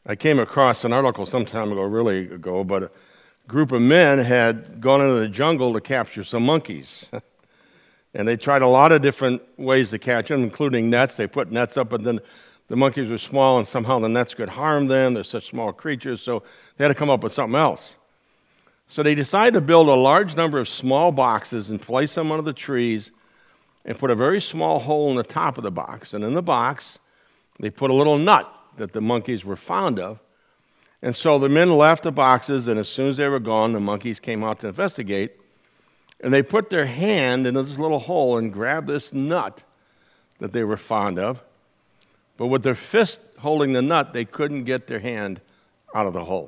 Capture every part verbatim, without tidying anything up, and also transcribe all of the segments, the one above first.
I came across an article some time ago, really ago, but a group of men had gone into the jungle to capture some monkeys. And they tried a lot of different ways to catch them, including nets. They put nets up, but then the monkeys were small, and somehow the nets could harm them. They're such small creatures, so they had to come up with something else. So they decided to build a large number of small boxes and place them under the trees and put a very small hole in the top of the box. And in the box, they put a little nut that the monkeys were fond of. And so the men left the boxes, and as soon as they were gone, the monkeys came out to investigate. And they put their hand into this little hole and grabbed this nut that they were fond of. But with their fist holding the nut, they couldn't get their hand out of the hole.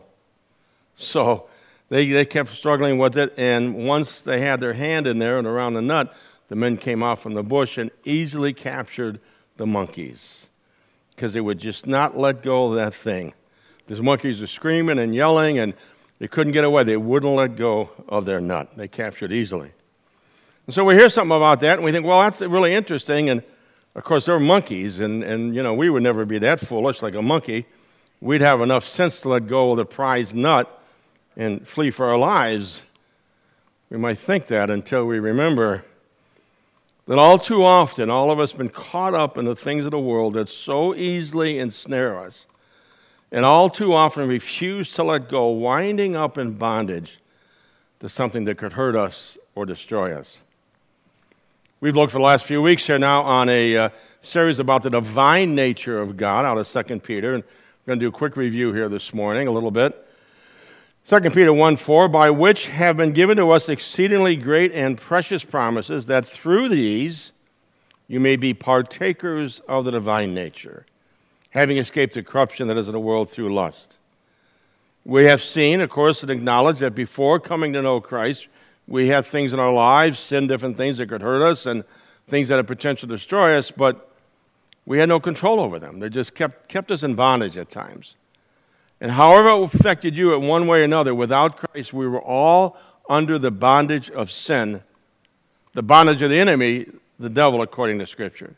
So they, they kept struggling with it, and once they had their hand in there and around the nut, the men came out from the bush and easily captured the monkeys because they would just not let go of that thing. These monkeys were screaming and yelling, and they couldn't get away. They wouldn't let go of their nut. They captured easily. And so we hear something about that, and we think, well, that's really interesting. And, of course, they're monkeys, and, and you know, we would never be that foolish like a monkey. We'd have enough sense to let go of the prized nut and flee for our lives. We might think that until we remember that all too often, all of us have been caught up in the things of the world that so easily ensnare us, and all too often refuse to let go, winding up in bondage to something that could hurt us or destroy us. We've looked for the last few weeks here now on a uh, series about the divine nature of God out of Second Peter, and we're going to do a quick review here this morning, a little bit. Second Peter one four, by which have been given to us exceedingly great and precious promises, that through these you may be partakers of the divine nature, having escaped the corruption that is in the world through lust. We have seen, of course, and acknowledged that before coming to know Christ, we had things in our lives, sin, different things that could hurt us, and things that had potential to destroy us, but we had no control over them. They just kept, kept us in bondage at times. And however it affected you in one way or another, without Christ, we were all under the bondage of sin, the bondage of the enemy, the devil, according to Scripture.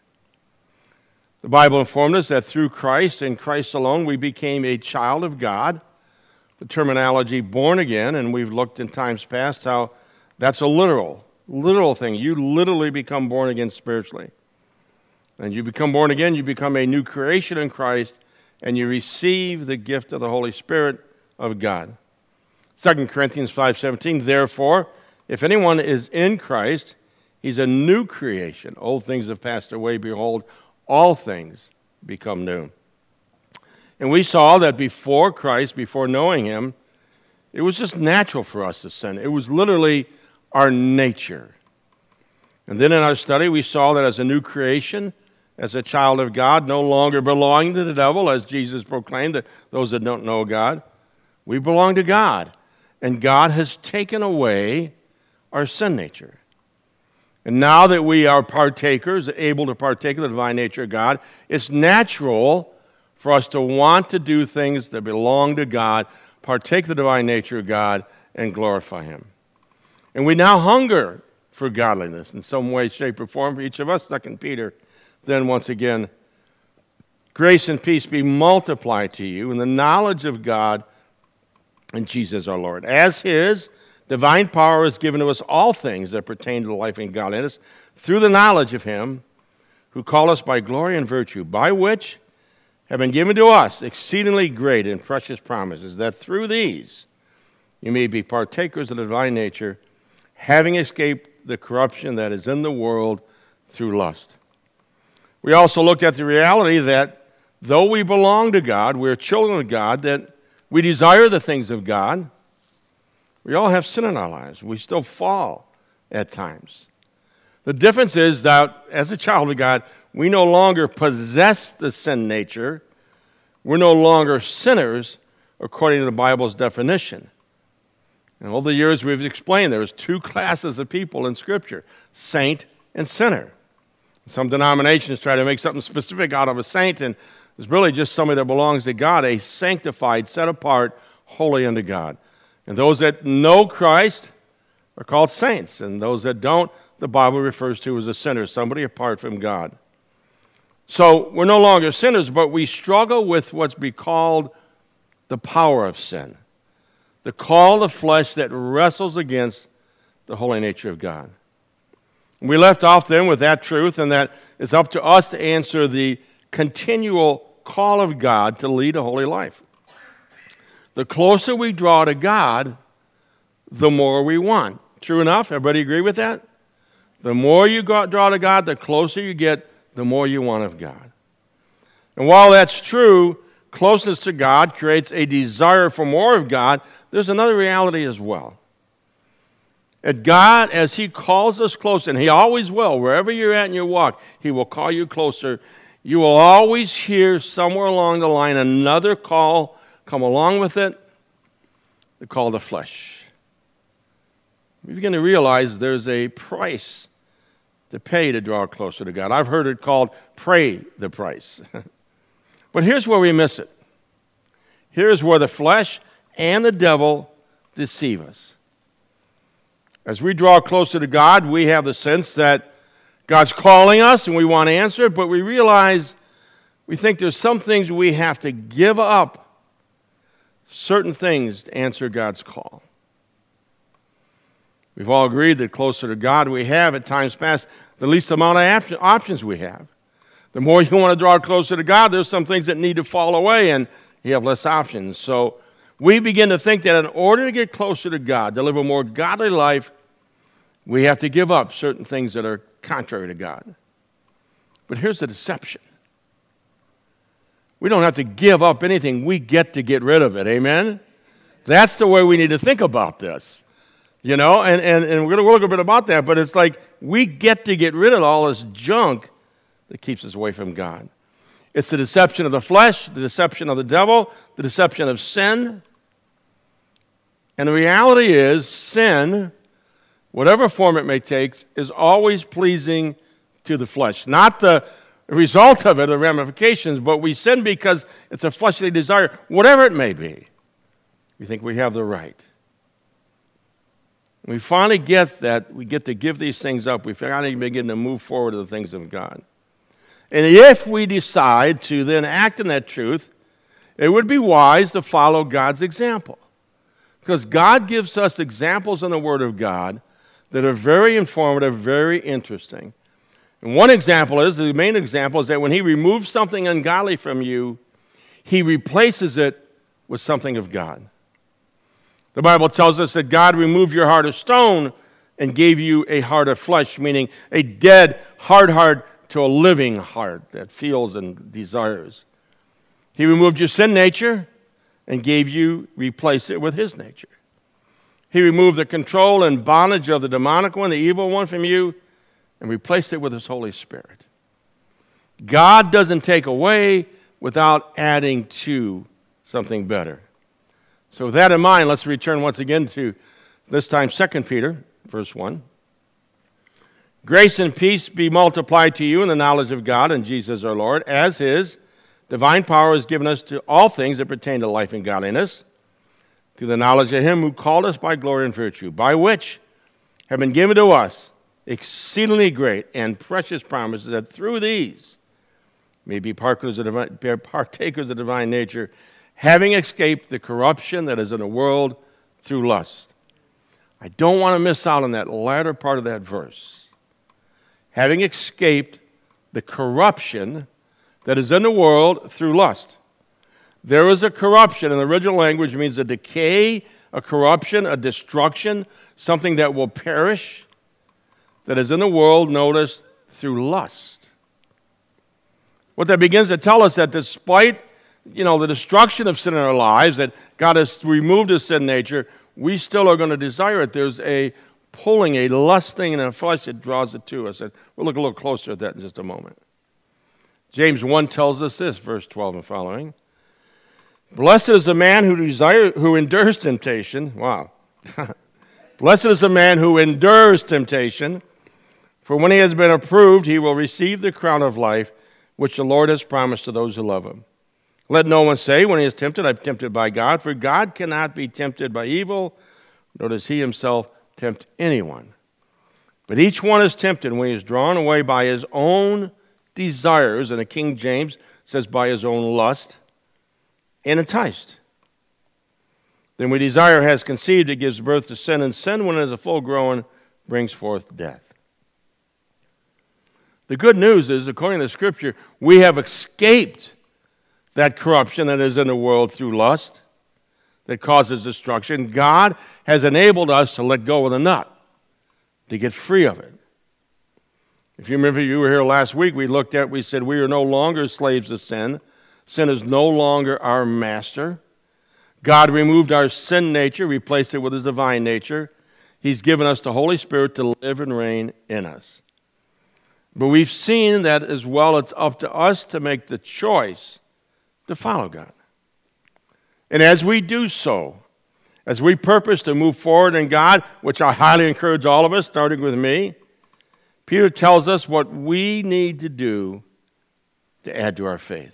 The Bible informed us that through Christ and Christ alone, we became a child of God. The terminology born again, and we've looked in times past how that's a literal, literal thing. You literally become born again spiritually. And you become born again, you become a new creation in Christ, and you receive the gift of the Holy Spirit of God. Second Corinthians five seventeen, therefore, if anyone is in Christ, he's a new creation. Old things have passed away. Behold, all things become new. And we saw that before Christ, before knowing him, it was just natural for us to sin. It was literally our nature. And then in our study, we saw that as a new creation, as a child of God, no longer belonging to the devil, as Jesus proclaimed that those that don't know God, we belong to God. And God has taken away our sin nature. And now that we are partakers, able to partake of the divine nature of God, it's natural for us to want to do things that belong to God, partake of the divine nature of God, and glorify him. And we now hunger for godliness in some way, shape, or form for each of us. Second Peter, then once again, grace and peace be multiplied to you in the knowledge of God and Jesus our Lord. As his divine power has given to us all things that pertain to life and godliness, through the knowledge of him who called us by glory and virtue, by which have been given to us exceedingly great and precious promises, that through these you may be partakers of the divine nature, having escaped the corruption that is in the world through lust. We also looked at the reality that though we belong to God, we're children of God, that we desire the things of God, we all have sin in our lives. We still fall at times. The difference is that as a child of God, we no longer possess the sin nature. We're no longer sinners according to the Bible's definition. And over the years we've explained there's two classes of people in Scripture, saint and sinner. Some denominations try to make something specific out of a saint, and it's really just somebody that belongs to God, a sanctified, set apart, holy unto God. And those that know Christ are called saints, and those that don't, the Bible refers to as a sinner, somebody apart from God. So we're no longer sinners, but we struggle with what's be called the power of sin, the call of the flesh that wrestles against the holy nature of God. We left off then with that truth, and that it's up to us to answer the continual call of God to lead a holy life. The closer we draw to God, the more we want. True enough? Everybody agree with that? The more you draw to God, the closer you get, the more you want of God. And while that's true, closeness to God creates a desire for more of God. There's another reality as well. At God, as He calls us close, and He always will, wherever you're at in your walk, He will call you closer. You will always hear somewhere along the line another call come along with it, the call of the flesh. We begin to realize there's a price to pay to draw closer to God. I've heard it called pay the price. But here's where we miss it. Here's where the flesh and the devil deceive us. As we draw closer to God, we have the sense that God's calling us and we want to answer it, but we realize we think there's some things we have to give up, certain things to answer God's call. We've all agreed that closer to God we have at times past, the least amount of options we have. The more you want to draw closer to God, there's some things that need to fall away and you have less options. So we begin to think that in order to get closer to God, to live a more godly life, we have to give up certain things that are contrary to God. But here's the deception. We don't have to give up anything. We get to get rid of it. Amen? That's the way we need to think about this. You know, and, and, and we're going to look a bit about that, but it's like we get to get rid of all this junk that keeps us away from God. It's the deception of the flesh, the deception of the devil, the deception of sin. And the reality is, sin, whatever form it may take, is always pleasing to the flesh. Not the result of it, the ramifications, but we sin because it's a fleshly desire, whatever it may be. We think we have the right. We finally get that we get to give these things up. We finally begin to move forward to the things of God. And if we decide to then act in that truth, it would be wise to follow God's example. Because God gives us examples in the Word of God that are very informative, very interesting. And one example is, the main example is that when He removes something ungodly from you, He replaces it with something of God. The Bible tells us that God removed your heart of stone and gave you a heart of flesh, meaning a dead, hard heart to a living heart that feels and desires. He removed your sin nature and gave you, replaced it with His nature. He removed the control and bondage of the demonic one, the evil one from you, and replaced it with His Holy Spirit. God doesn't take away without adding to something better. So with that in mind, let's return once again to, this time, Second Peter, verse one. Grace and peace be multiplied to you in the knowledge of God and Jesus our Lord, as His divine power has given us to all things that pertain to life and godliness, through the knowledge of Him who called us by glory and virtue, by which have been given to us exceedingly great and precious promises, that through these may be partakers of divine, partakers of the divine nature, having escaped the corruption that is in the world through lust. I don't want to miss out on that latter part of that verse. Having escaped the corruption that is in the world through lust. There is a corruption in the original language, means a decay, a corruption, a destruction, something that will perish, that is in the world, notice, through lust. What that begins to tell us that despite you know, the destruction of sin in our lives, that God has removed His sin nature, we still are going to desire it. There's a pulling, a lusting in our flesh that draws it to us. And we'll look a little closer at that in just a moment. James one tells us this, verse twelve and following. Blessed is the man who desire, who endures temptation. Wow. Blessed is the man who endures temptation, for when he has been approved, he will receive the crown of life, which the Lord has promised to those who love Him. Let no one say when he is tempted, I'm tempted by God, for God cannot be tempted by evil, nor does He Himself tempt anyone. But each one is tempted when he is drawn away by his own desires, and the King James says by his own lust, and enticed. Then when desire has conceived, it gives birth to sin, and sin, when it is a full grown, brings forth death. The good news is, according to the Scripture, we have escaped that corruption that is in the world through lust that causes destruction. God has enabled us to let go of the nut, to get free of it. If you remember, you were here last week, we looked at, we said we are no longer slaves of sin. Sin is no longer our master. God removed our sin nature, replaced it with his divine nature. He's given us the Holy Spirit to live and reign in us. But we've seen that as well, it's up to us to make the choice to follow God. And as we do so, as we purpose to move forward in God, which I highly encourage all of us, starting with me, Peter tells us what we need to do to add to our faith.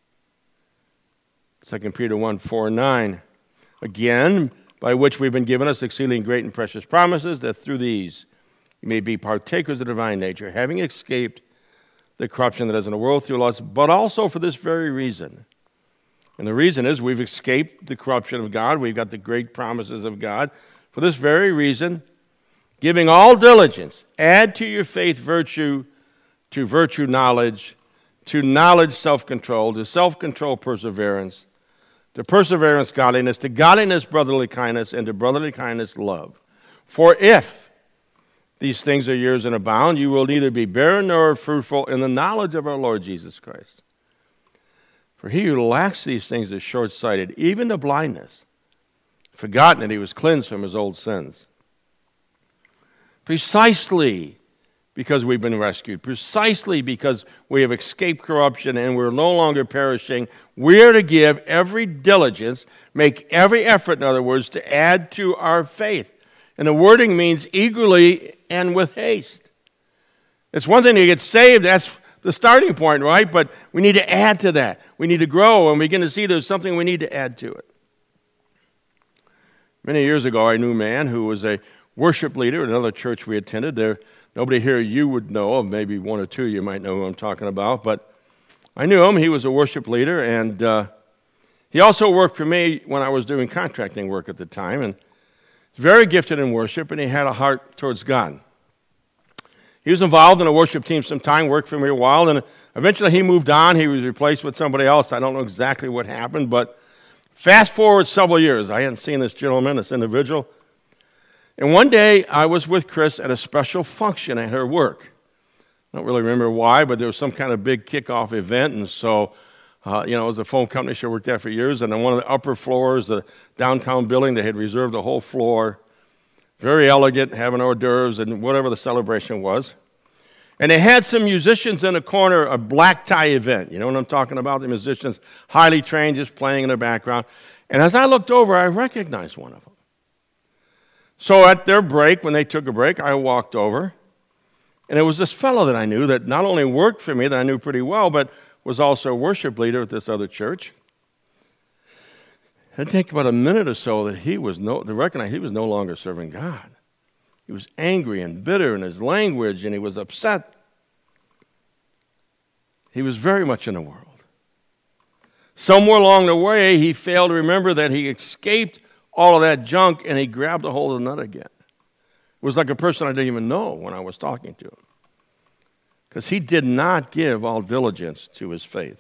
Second Peter one, four, and nine. Again, by which we've been given us exceeding great and precious promises, that through these you may be partakers of the divine nature, having escaped the corruption that is in the world through lust, but also for this very reason. And the reason is we've escaped the corruption of God. We've got the great promises of God. For this very reason, giving all diligence, add to your faith virtue, to virtue knowledge, to knowledge self-control, to self-control perseverance, to perseverance godliness, to godliness brotherly kindness, and to brotherly kindness love. For if these things are yours and abound, you will neither be barren nor fruitful in the knowledge of our Lord Jesus Christ. For he who lacks these things is short-sighted, even to blindness, forgotten that he was cleansed from his old sins. Precisely because we've been rescued, precisely because we have escaped corruption and we're no longer perishing, we're to give every diligence, make every effort, in other words, to add to our faith. And the wording means eagerly and with haste. It's one thing to get saved, that's the starting point, right? But we need to add to that. We need to grow, and we begin to see there's something we need to add to it. Many years ago, I knew a man who was a worship leader at another church we attended. There, nobody here you would know of, maybe one or two you might know who I'm talking about, but I knew him. He was a worship leader, and uh, he also worked for me when I was doing contracting work at the time, and he's very gifted in worship, and he had a heart towards God. He was involved in a worship team sometime, worked for me a while, and eventually he moved on. He was replaced with somebody else. I don't know exactly what happened, but fast forward several years. I hadn't seen this gentleman, this individual. And one day I was with Chris at a special function at her work. I don't really remember why, but there was some kind of big kickoff event, and so, uh, you know, it was a phone company she worked at for years, and on one of the upper floors, the downtown building, they had reserved a whole floor. Very elegant, having hors d'oeuvres and whatever the celebration was. And they had some musicians in the corner, a black tie event. You know what I'm talking about? The musicians, highly trained, just playing in the background. And as I looked over, I recognized one of them. So at their break, when they took a break, I walked over. And it was this fellow that I knew that not only worked for me, that I knew pretty well, but was also a worship leader at this other church. It'd take about a minute or so that he was no, to recognize he was no longer serving God. He was angry and bitter in his language, and he was upset. He was very much in the world. Somewhere along the way, he failed to remember that he escaped all of that junk, and he grabbed a hold of the nut again. It was like a person I didn't even know when I was talking to him, because he did not give all diligence to his faith.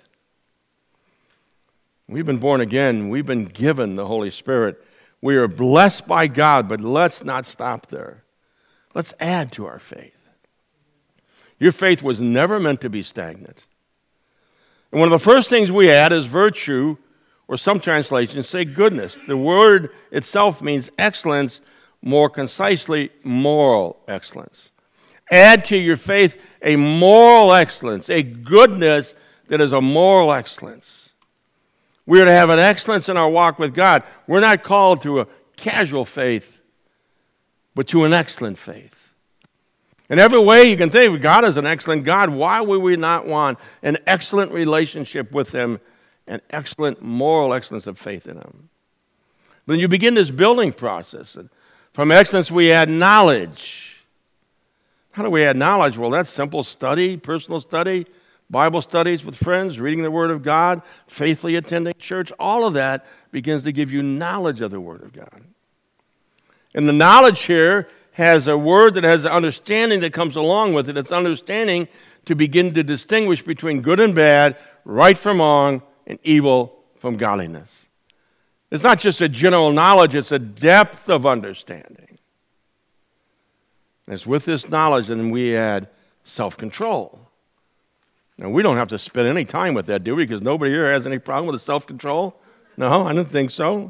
We've been born again. We've been given the Holy Spirit. We are blessed by God, but let's not stop there. Let's add to our faith. Your faith was never meant to be stagnant. And one of the first things we add is virtue, or some translations say goodness. The word itself means excellence, more concisely, moral excellence. Add to your faith a moral excellence, a goodness that is a moral excellence. We are to have an excellence in our walk with God. We're not called to a casual faith, but to an excellent faith. In every way you can think of God as an excellent God, why would we not want an excellent relationship with Him, an excellent moral excellence of faith in Him? Then you begin this building process. And from excellence we add knowledge. How do we add knowledge? Well, that's simple. Study, personal study, Bible studies with friends, reading the Word of God, faithfully attending church, all of that begins to give you knowledge of the Word of God. And the knowledge here has a word that has an understanding that comes along with it. It's understanding to begin to distinguish between good and bad, right from wrong, and evil from godliness. It's not just a general knowledge, it's a depth of understanding. And it's with this knowledge that we add self-control. Now, we don't have to spend any time with that, do we? Because nobody here has any problem with self-control. No, I don't think so.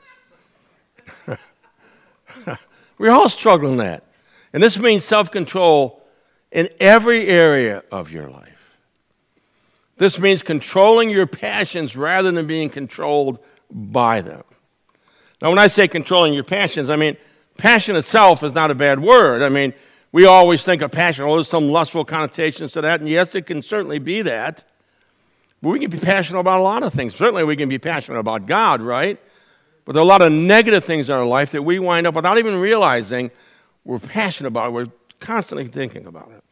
We're all struggling with that. And this means self-control in every area of your life. This means controlling your passions rather than being controlled by them. Now, when I say controlling your passions, I mean, passion itself is not a bad word. I mean, we always think of passion, oh, there's some lustful connotations to that, and yes, it can certainly be that. But we can be passionate about a lot of things. Certainly we can be passionate about God, right? But there are a lot of negative things in our life that we wind up without even realizing we're passionate about it. We're constantly thinking about it.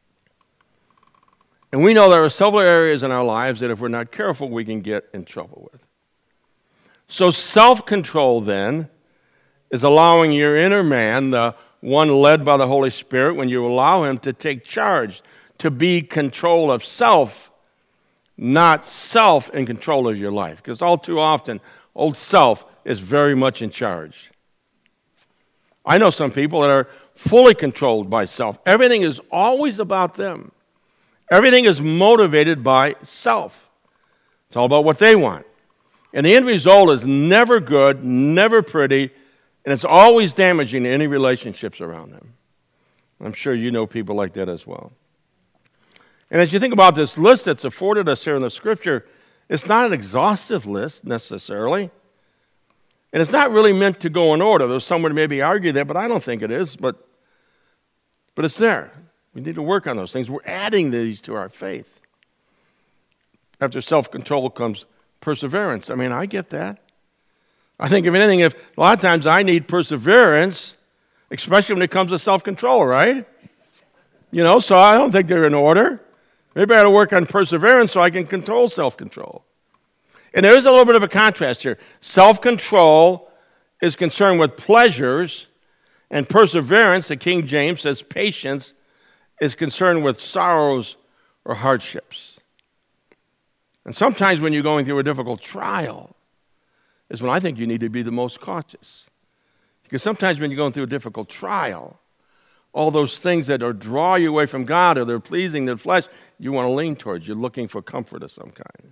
And we know there are several areas in our lives that if we're not careful, we can get in trouble with. So self-control, then, is allowing your inner man, the one led by the Holy Spirit, when you allow him to take charge, to be control of self, not self in control of your life. Because all too often, old self is very much in charge. I know some people that are fully controlled by self. Everything is always about them. Everything is motivated by self. It's all about what they want. And the end result is never good, never pretty, and it's always damaging to any relationships around them. I'm sure you know people like that as well. And as you think about this list that's afforded us here in the Scripture, it's not an exhaustive list necessarily. And it's not really meant to go in order. There's someone who maybe argue that, but I don't think it is. But, but it's there. We need to work on those things. We're adding these to our faith. After self-control comes perseverance. I mean, I get that. I think if anything, if a lot of times I need perseverance, especially when it comes to self-control, right? You know, so I don't think they're in order. Maybe I ought to work on perseverance so I can control self-control. And there is a little bit of a contrast here. Self-control is concerned with pleasures, and perseverance, the King James says patience, is concerned with sorrows or hardships. And sometimes when you're going through a difficult trial is when I think you need to be the most cautious. Because sometimes when you're going through a difficult trial, all those things that are draw you away from God or they're pleasing the flesh, you want to lean towards. You're looking for comfort of some kind.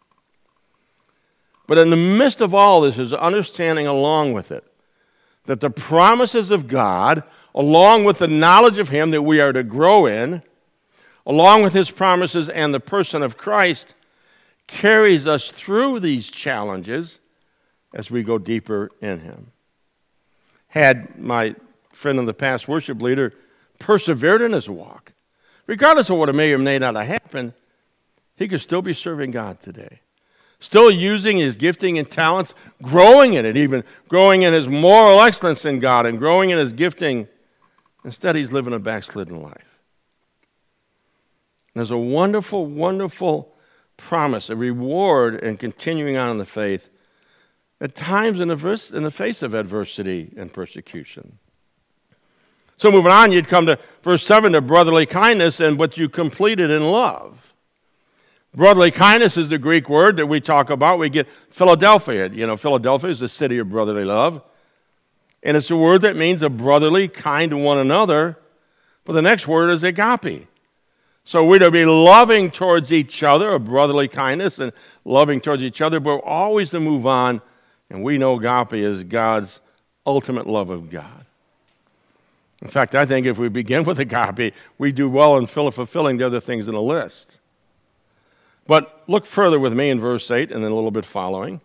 But in the midst of all this is understanding along with it that the promises of God, along with the knowledge of Him that we are to grow in, along with His promises and the person of Christ, carries us through these challenges as we go deeper in Him. Had my friend in the past worship leader persevered in his walk, regardless of what may or may not have happened, he could still be serving God today. Still using his gifting and talents, growing in it, even growing in his moral excellence in God and growing in his gifting. Instead, he's living a backslidden life. There's a wonderful, wonderful promise, a reward in continuing on in the faith, at times in the, verse, in the face of adversity and persecution. So moving on, you'd come to verse seven, to brotherly kindness and what you completed in love. Brotherly kindness is the Greek word that we talk about. We get Philadelphia. You know, Philadelphia is the city of brotherly love. And it's a word that means a brotherly, kind to one another. But the next word is agape. So we're to be loving towards each other, a brotherly kindness, and loving towards each other, but always to move on. And we know agape is God's ultimate love of God. In fact, I think if we begin with agape, we do well in fulfilling the other things in the list. But look further with me in verse eight and then a little bit following.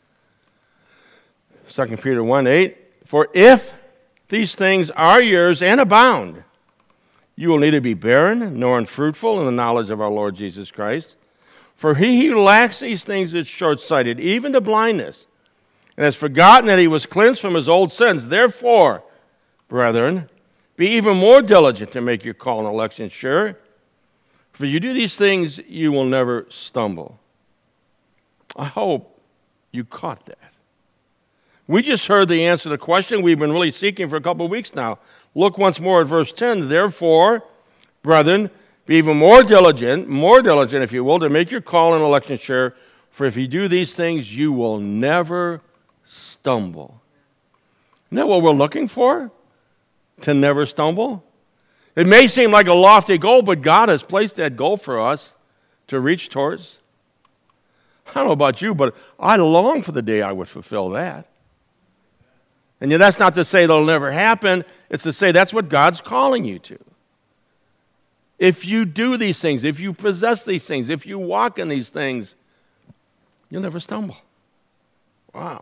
Second Peter one eight, for if these things are yours and abound, you will neither be barren nor unfruitful in the knowledge of our Lord Jesus Christ. For he who lacks these things is short-sighted, even to blindness, and has forgotten that he was cleansed from his old sins. Therefore, brethren, be even more diligent to make your call and election sure. If you do these things, you will never stumble. I hope you caught that. We just heard the answer to the question we've been really seeking for a couple of weeks now. Look once more at verse ten. Therefore, brethren, be even more diligent, more diligent, if you will, to make your call and election sure. For if you do these things, you will never stumble. Isn't that what we're looking for? To never stumble? It may seem like a lofty goal, but God has placed that goal for us to reach towards. I don't know about you, but I long for the day I would fulfill that. And yet that's not to say that'll never happen. It's to say that's what God's calling you to. If you do these things, if you possess these things, if you walk in these things, you'll never stumble. Wow.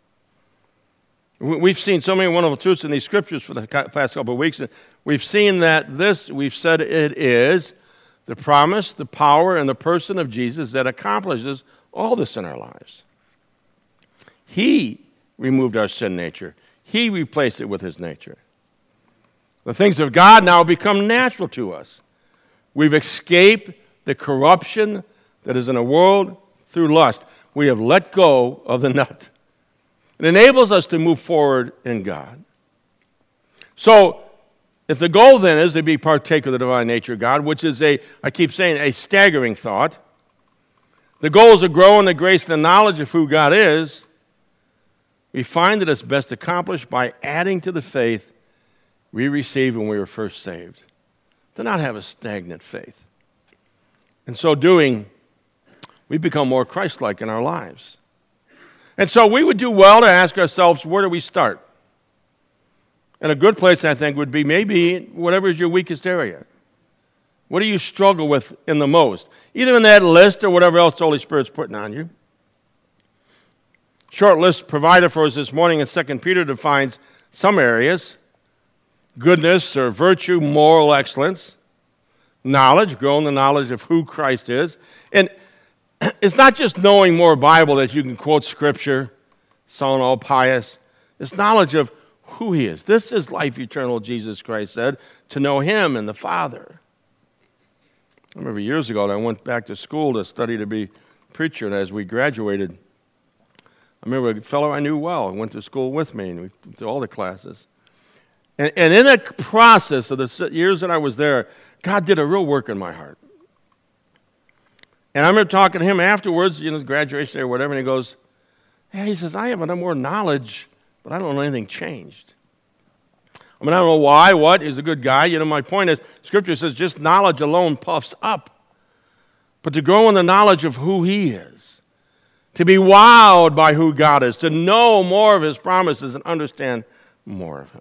We've seen so many wonderful truths in these scriptures for the past couple of weeks. We've seen that this, we've said it is the promise, the power, and the person of Jesus that accomplishes all this in our lives. He removed our sin nature. He replaced it with his nature. The things of God now become natural to us. We've escaped the corruption that is in the world through lust. We have let go of the nut. It enables us to move forward in God. So, if the goal then is to be partaker of the divine nature of God, which is a, I keep saying, a staggering thought, the goal is to grow in the grace and the knowledge of who God is, we find that it's best accomplished by adding to the faith we received when we were first saved. To not have a stagnant faith. In so doing, we become more Christ-like in our lives. And so we would do well to ask ourselves, where do we start? And a good place, I think, would be maybe whatever is your weakest area. What do you struggle with in the most? Either in that list or whatever else the Holy Spirit's putting on you. Short list provided for us this morning in Second Peter defines some areas. Goodness or virtue, moral excellence. Knowledge, grow in the knowledge of who Christ is. And it's not just knowing more Bible that you can quote Scripture, sound all pious. It's knowledge of who he is. This is life eternal, Jesus Christ said, to know him and the Father. I remember years ago, I went back to school to study to be a preacher, and as we graduated, I remember a fellow I knew well went to school with me, and we did all the classes. And, and in that process of the years that I was there, God did a real work in my heart. And I remember talking to him afterwards, you know, graduation day or whatever, and he goes, yeah, he says, I have enough more knowledge, but I don't know anything changed. I mean, I don't know why, what, he's a good guy. You know, my point is, Scripture says just knowledge alone puffs up. But to grow in the knowledge of who he is, to be wowed by who God is, to know more of his promises and understand more of him.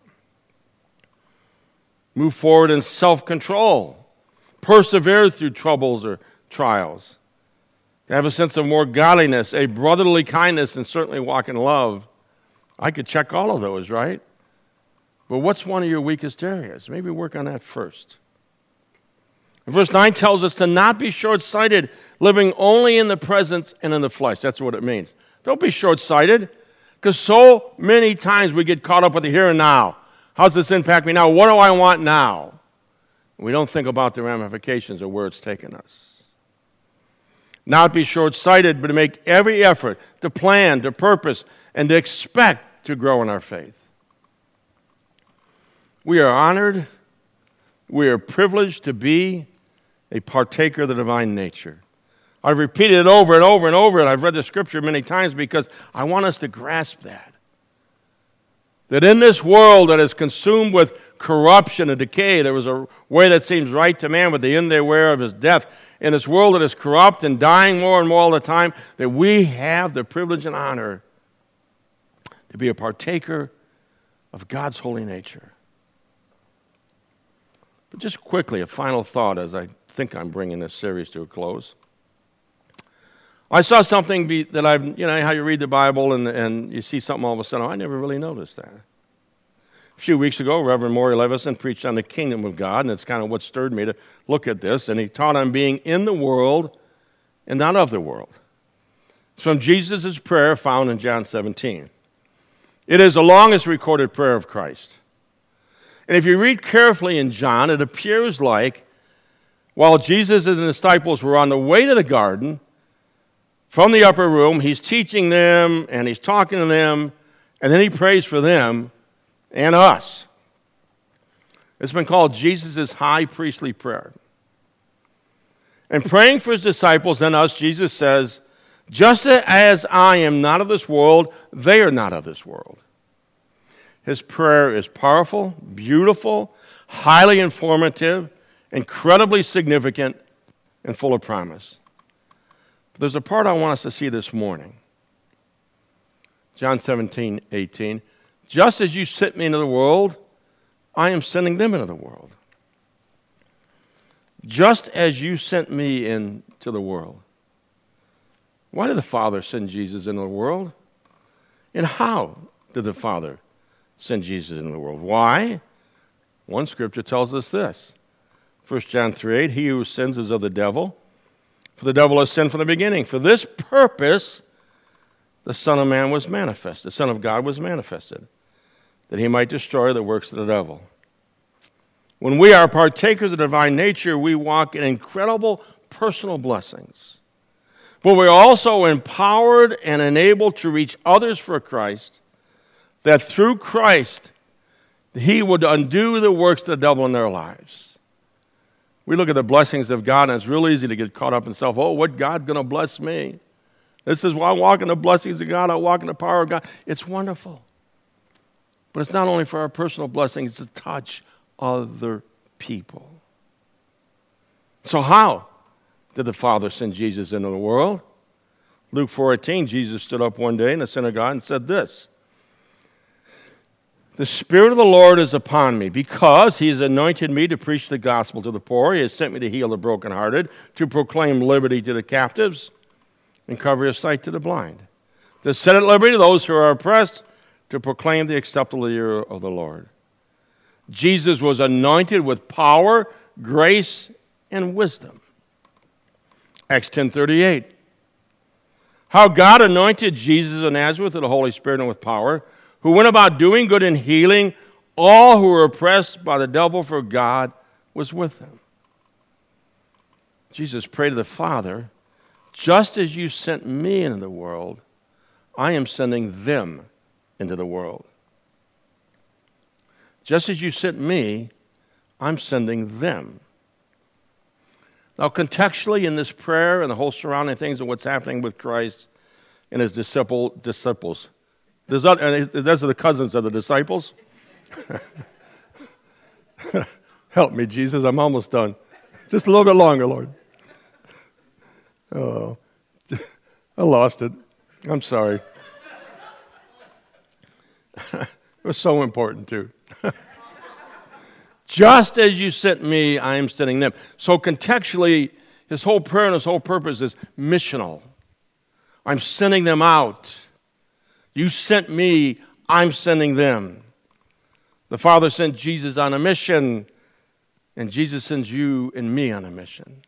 Move forward in self-control. Persevere through troubles or trials. To have a sense of more godliness, a brotherly kindness, and certainly walk in love. I could check all of those, right? But what's one of your weakest areas? Maybe work on that first. Verse nine tells us to not be short-sighted, living only in the presence and in the flesh. That's what it means. Don't be short-sighted, because so many times we get caught up with the here and now. How's this impact me now? What do I want now? We don't think about the ramifications of where it's taken us. Not be short-sighted, but to make every effort to plan, to purpose, and to expect to grow in our faith. We are honored, we are privileged to be a partaker of the divine nature. I've repeated it over and over and over, and I've read the Scripture many times because I want us to grasp that. That in this world that is consumed with corruption and decay, there was a way that seems right to man, but the end thereof of his death. In this world that is corrupt and dying more and more all the time, that we have the privilege and honor to be a partaker of God's holy nature. But just quickly, a final thought as I think I'm bringing this series to a close. I saw something be, that I've, you know, how you read the Bible and, and you see something all of a sudden. Oh, I never really noticed that. A few weeks ago, Reverend Maury Levison preached on the kingdom of God, and it's kind of what stirred me to look at this. And he taught on being in the world and not of the world. It's from Jesus' prayer found in John seventeen. It is the longest recorded prayer of Christ. And if you read carefully in John, it appears like while Jesus and the disciples were on the way to the garden, from the upper room, he's teaching them and he's talking to them, and then he prays for them and us. It's been called Jesus' high priestly prayer. And praying for his disciples and us, Jesus says, just as I am not of this world, they are not of this world. His prayer is powerful, beautiful, highly informative, incredibly significant, and full of promise. But there's a part I want us to see this morning. John seventeen, eighteen. Just as you sent me into the world, I am sending them into the world. Just as you sent me into the world. Why did the Father send Jesus into the world? And how did the Father send Jesus into the world? Why? One scripture tells us this. First John three eight, he who sins is of the devil, for the devil has sinned from the beginning. For this purpose, the Son of Man was manifested, the Son of God was manifested, that he might destroy the works of the devil. When we are partakers of the divine nature, we walk in incredible personal blessings. But we're also empowered and enabled to reach others for Christ, that through Christ, he would undo the works of the devil in their lives. We look at the blessings of God, and it's real easy to get caught up in self. Oh, what God's going to bless me? This is why I walk in the blessings of God. I walk in the power of God. It's wonderful. But it's not only for our personal blessings, it's to touch other people. So how did the Father send Jesus into the world? Luke four eighteen, Jesus stood up one day in the synagogue and said this, the Spirit of the Lord is upon me, because he has anointed me to preach the gospel to the poor. He has sent me to heal the brokenhearted, to proclaim liberty to the captives, and cover his sight to the blind, to set at liberty those who are oppressed, to proclaim the acceptable year of the Lord. Jesus was anointed with power, grace, and wisdom. Acts ten thirty-eight. How God anointed Jesus of Nazareth with the Holy Spirit and with power, who went about doing good and healing all who were oppressed by the devil, for God was with him. Jesus prayed to the Father, just as you sent me into the world, I am sending them into the world. Just as you sent me, I'm sending them. Now, contextually in this prayer and the whole surrounding things of what's happening with Christ and his disciple, disciples, There's other, those are the cousins of the disciples. Help me, Jesus. I'm almost done. Just a little bit longer, Lord. Oh, I lost it. I'm sorry. It was so important, too. Just as you sent me, I am sending them. So contextually, his whole prayer and his whole purpose is missional. I'm sending them out. You sent me, I'm sending them. The Father sent Jesus on a mission, and Jesus sends you and me on a mission.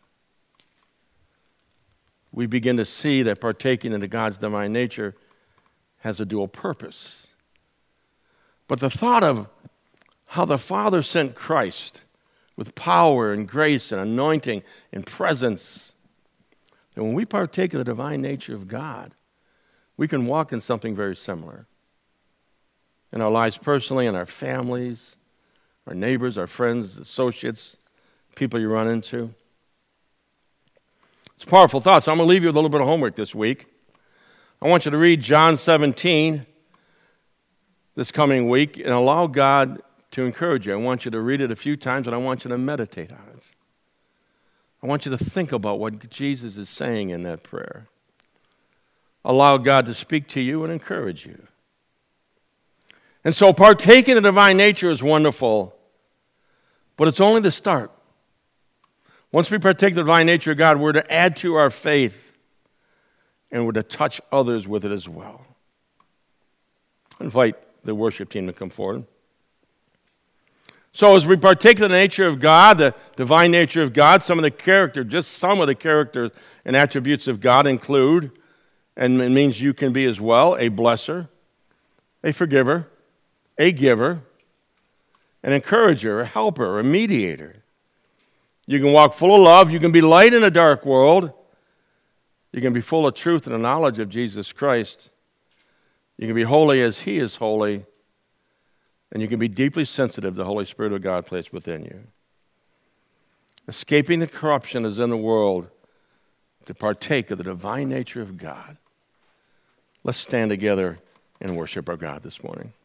We begin to see that partaking into God's divine nature has a dual purpose. But the thought of how the Father sent Christ with power and grace and anointing and presence, and when we partake of the divine nature of God, we can walk in something very similar. In our lives personally, in our families, our neighbors, our friends, associates, people you run into. It's a powerful thought, so I'm going to leave you with a little bit of homework this week. I want you to read John seventeen this coming week and allow God to encourage you. I want you to read it a few times, and I want you to meditate on it. I want you to think about what Jesus is saying in that prayer. Allow God to speak to you and encourage you. And so partaking of the divine nature is wonderful, but it's only the start. Once we partake of the divine nature of God, we're to add to our faith, and we're to touch others with it as well. I invite the worship team to come forward. So as we partake of the nature of God, the divine nature of God, some of the character, just some of the character and attributes of God include, and it means you can be as well, a blesser, a forgiver, a giver, an encourager, a helper, a mediator. You can walk full of love. You can be light in a dark world. You can be full of truth and the knowledge of Jesus Christ. You can be holy as He is holy. And you can be deeply sensitive to the Holy Spirit of God placed within you. Escaping the corruption that is in the world to partake of the divine nature of God. Let's stand together and worship our God this morning.